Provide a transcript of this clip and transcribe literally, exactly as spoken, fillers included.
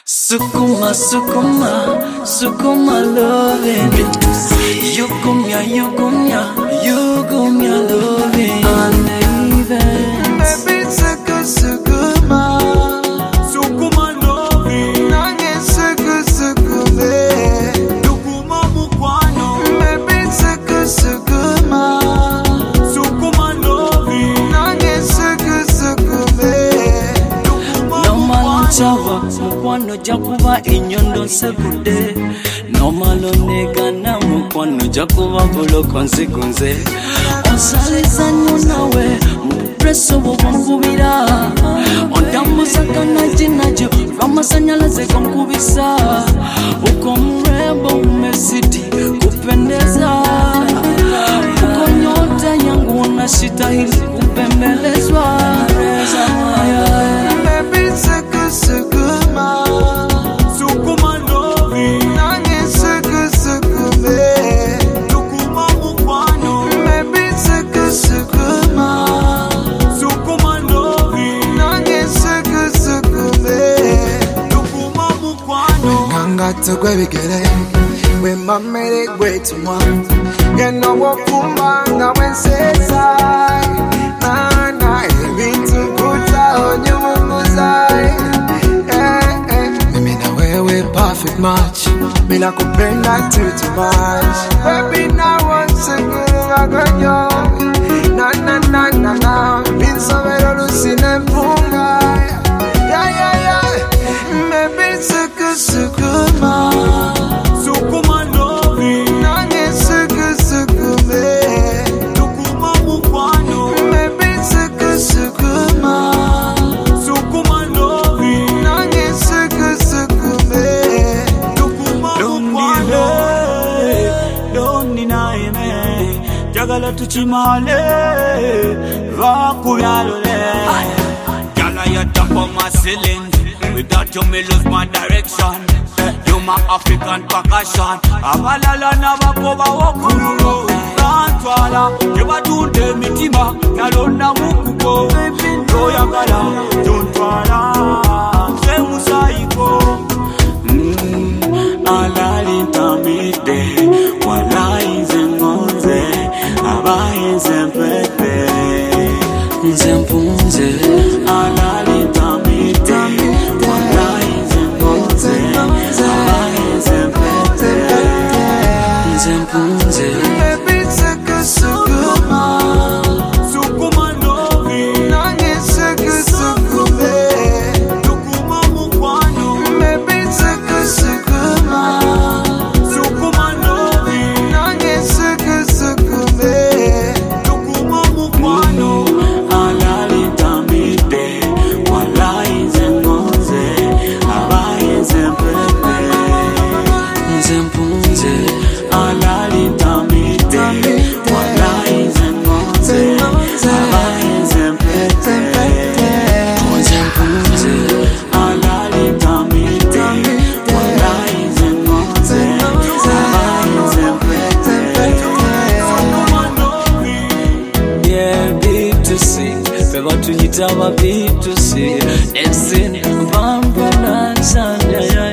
Sukuma, sukuma, sukuma loving. You come here, you come here, you come here loving. Uneven. Baby, suku, sukuma, Sukuma loving. nange suku, sukume. Sukuma mukwano. Baby, suku, sukuma, Sukuma loving. nange suku, sukume. Sukuma No man mukwano. chawa, mukwano jakuba inyondo sekude. No malo nega na mukwano jakuba bulo konse konse. Osaliza nawe, mupreso wonkubira. Ondambuza kana jinajo, ramasanyalaze konkubisa. Uko mrembo umesiti kupendeza. Uko nyota yangu unashitahili kupembelezwa. Baby, suku, sukuma, Sukuma loving. nange suku, sukume. Sukuma mukwano. Baby, suku, sukuma, Sukuma loving. nange suku, sukume. Sukuma mukwano. Nganga tugwe bigere, we mamere gwe tumwa. Geno wofumba nga wensesa. Na na ebintu kuta onyumuza. Eh eh, mimi na wewe perfect match. Bila kupenda too too much. Baby na once ngurunga ganyo. Na na na na na, binsomero lusine mpunga. Yeah yeah yeah, maybe suku sukuma. Sukuma loving. Nange suku sukume. Sukuma mukwano. Maybe suku sukuma. Sukuma loving. Nange suku sukume. Sukuma Don't mukwano. Don't deny me. Jagala tuchimale. Vakubyalole. Gala you top of my ceiling. Without you me lose my direction. You my African percussion. Abalala nabakoba wakururo. Kantwala. Yebatunde mitima. Nalona mukuko. Royagala. Tontwala. Semusayiko. Mm, alali tamide. Walai zengonze. Abai zempete. Nzempunze, Alali tamide. Walai zengonze. Abai zempete. nzempunze. Maybe suku sukuma. Sukuma loving. Nange suku sukume. Sukuma mukwano. Maybe suku sukuma. Sukuma loving. Nange suku sukume. Sukuma mukwano. Alali tamide. Walai zengonze. Abai zempete. Nzempunze, Alali tamide. Walai zengonze. Abai zempete. nzempunze, Alali tamide. Walai zengonze. Abai zempete. Sukuma loving. yeah, B two C. Feba tuyita ba B two C. Ensini, bambona, sanya,